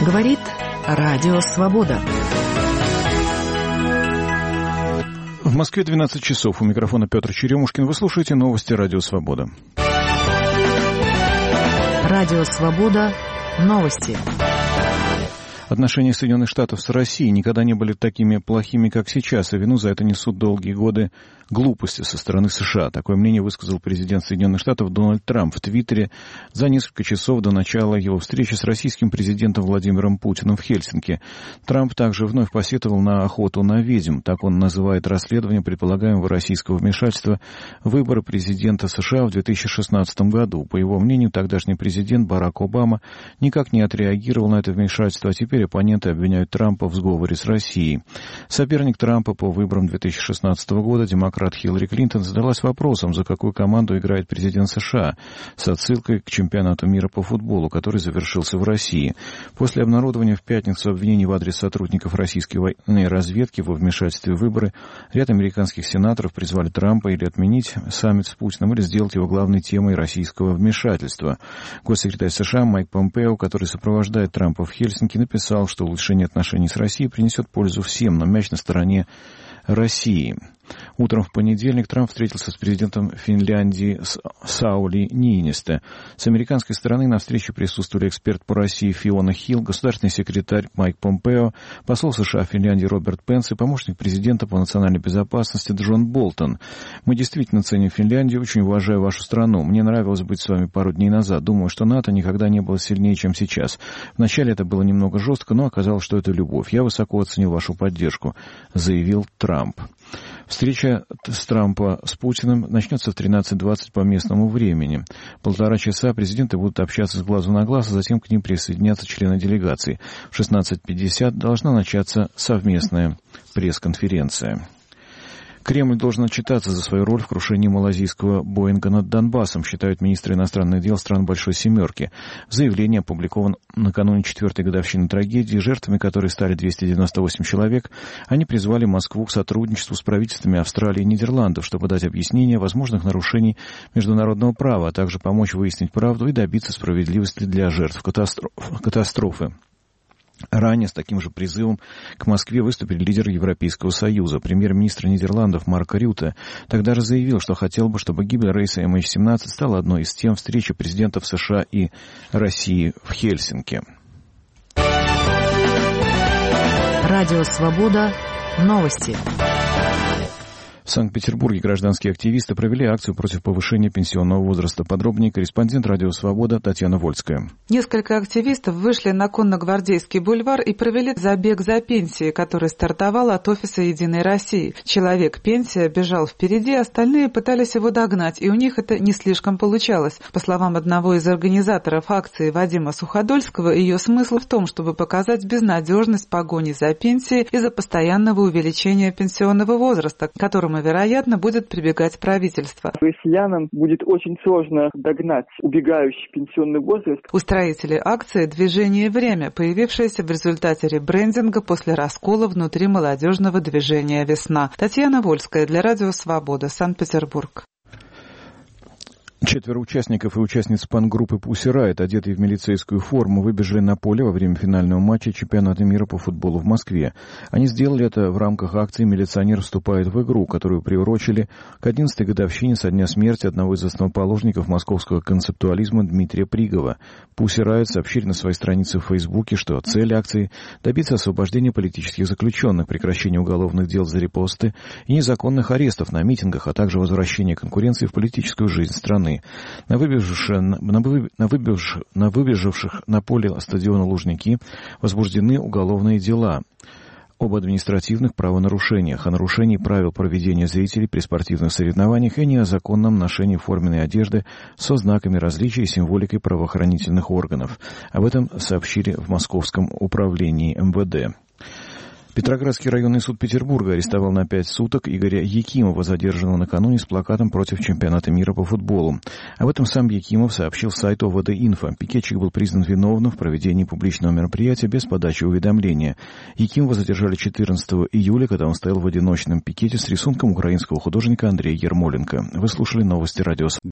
Говорит Радио Свобода. В Москве 12 часов. У микрофона Петр Черемушкин. Вы слушаете новости Радио Свобода. Радио Свобода. Новости. Отношения Соединенных Штатов с Россией никогда не были такими плохими, как сейчас, и вину за это несут долгие годы глупости со стороны США. Такое мнение высказал президент Соединенных Штатов Дональд Трамп в Твиттере за несколько часов до начала его встречи с российским президентом Владимиром Путиным в Хельсинки. Трамп также вновь посетовал на охоту на ведьм. Так он называет расследование предполагаемого российского вмешательства в выборы президента США в 2016 году. По его мнению, тогдашний президент Барак Обама никак не отреагировал на это вмешательство, а теперь оппоненты обвиняют Трампа в сговоре с Россией. Соперник Трампа по выборам 2016 года, демократ Хиллари Клинтон, задалась вопросом, за какую команду играет президент США, с отсылкой к чемпионату мира по футболу, который завершился в России. После обнародования в пятницу обвинений в адрес сотрудников российской военной разведки во вмешательстве в выборы, ряд американских сенаторов призвали Трампа или отменить саммит с Путиным, или сделать его главной темой российского вмешательства. Госсекретарь США Майк Помпео, который сопровождает Трампа в Хельсинки, написал, что улучшение отношений с Россией принесет пользу всем, но мяч на стороне России. Утром в понедельник Трамп встретился с президентом Финляндии Саули Ниинисте. С американской стороны на встрече присутствовали эксперт по России Фиона Хилл, государственный секретарь Майк Помпео, посол США в Финляндии Роберт Пенс и помощник президента по национальной безопасности Джон Болтон. Мы действительно ценим Финляндию, очень уважаю вашу страну. Мне нравилось быть с вами пару дней назад. Думаю, что НАТО никогда не было сильнее, чем сейчас. Вначале это было немного жестко, но оказалось, что это любовь. Я высоко оценил вашу поддержку, заявил Трамп. Встреча с Трампа с Путиным начнется в 13:20 по местному времени. 1,5 часа президенты будут общаться с глазу на глаз, а затем к ним присоединятся члены делегации. В 16:50 должна начаться совместная пресс-конференция. Кремль должен отчитаться за свою роль в крушении малазийского Боинга над Донбассом, считают министры иностранных дел стран Большой Семерки. В заявлении, опубликованном накануне 4-й годовщины трагедии, жертвами которой стали 298 человек, они призвали Москву к сотрудничеству с правительствами Австралии и Нидерландов, чтобы дать объяснение возможных нарушений международного права, а также помочь выяснить правду и добиться справедливости для жертв катастрофы. Ранее с таким же призывом к Москве выступили лидеры Европейского Союза. Премьер-министр Нидерландов Марк Рюте тогда же заявил, что хотел бы, чтобы гибель рейса MH17 стала одной из тем встречи президентов США и России в Хельсинки. Радио Свобода. Новости. В Санкт-Петербурге гражданские активисты провели акцию против повышения пенсионного возраста. Подробнее корреспондент Радио Свобода Татьяна Вольская. Несколько активистов вышли на Конно-Гвардейский бульвар и провели забег за пенсией, который стартовал от офиса «Единой России». Человек-пенсия бежал впереди, остальные пытались его догнать, и у них это не слишком получалось. По словам одного из организаторов акции Вадима Суходольского, ее смысл в том, чтобы показать безнадежность погони за пенсией из-за постоянного увеличения пенсионного возраста, к которому, вероятно, будет прибегать правительство. Россиянам будет очень сложно догнать убегающий пенсионный возраст. Устроители акции «Движение Время», появившееся в результате ребрендинга после раскола внутри молодежного движения «Весна». Татьяна Вольская для Радио Свобода, Санкт-Петербург. 4 участников и участниц панк-группы Pussy Riot, одетые в милицейскую форму, выбежали на поле во время финального матча чемпионата мира по футболу в Москве. Они сделали это в рамках акции «Милиционер вступает в игру», которую приурочили к 11-й годовщине со дня смерти одного из основоположников московского концептуализма Дмитрия Пригова. Pussy Riot сообщили на своей странице в Фейсбуке, что цель акции – добиться освобождения политических заключенных, прекращения уголовных дел за репосты и незаконных арестов на митингах, а также возвращения конкуренции в политическую жизнь страны. На выбежавших на поле стадиона Лужники возбуждены уголовные дела об административных правонарушениях, о нарушении правил проведения зрителей при спортивных соревнованиях и незаконном ношении форменной одежды со знаками различия и символикой правоохранительных органов. Об этом сообщили в Московском управлении МВД. Петроградский районный суд Петербурга арестовал на 5 суток Игоря Якимова, задержанного накануне с плакатом против чемпионата мира по футболу. Об этом сам Якимов сообщил сайту ОВД-Инфо. Пикетчик был признан виновным в проведении публичного мероприятия без подачи уведомления. Якимова задержали 14 июля, когда он стоял в одиночном пикете с рисунком украинского художника Андрея Ермоленко. Вы слушали новости радио.